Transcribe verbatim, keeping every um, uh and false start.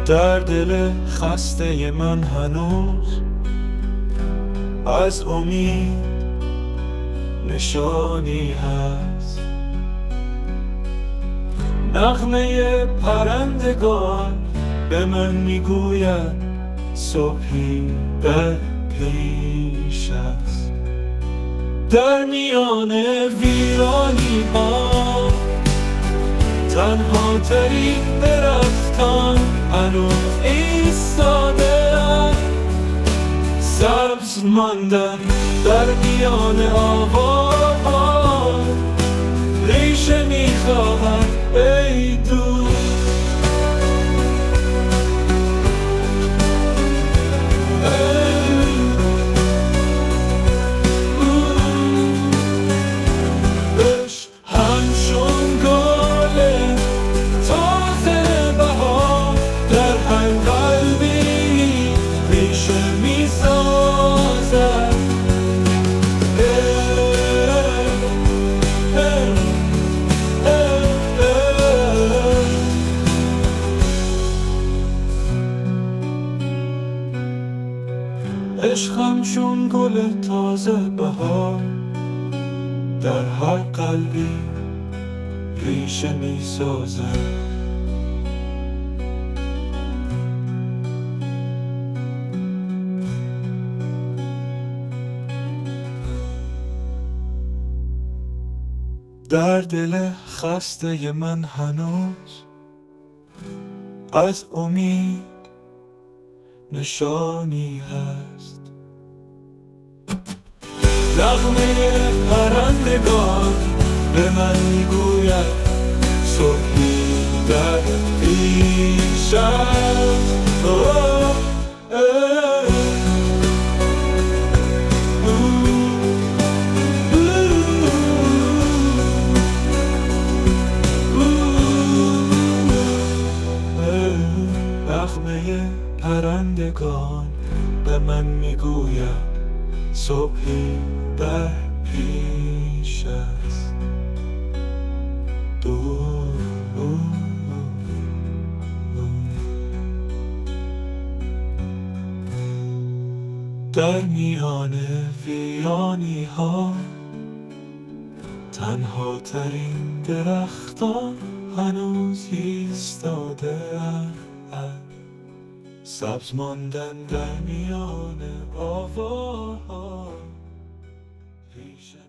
در دل خسته من هنوز از امید نشانی هست. نغمه پرندگان به من میگوید صبحی در پیش است. در میان ویرانی ها تنها ترین درختان هنوز ایستاده اند. سبز ماندن در میان آواها ریشه میخواهد ای دوست. عشقم چون گل تازه بهار در هر قلبی ریشه می سازد. در دل خسته من هنوز از امید نشانی هست. نغمه پرندگان به من میگوید صبحی در پیش است. نغمه پرندگان به من میگوید صبحی در پیش است. در میان ویرانی ها تنها ترین درختان هنوز ایستاده اند. سبز ماندن در میان آواها ریشه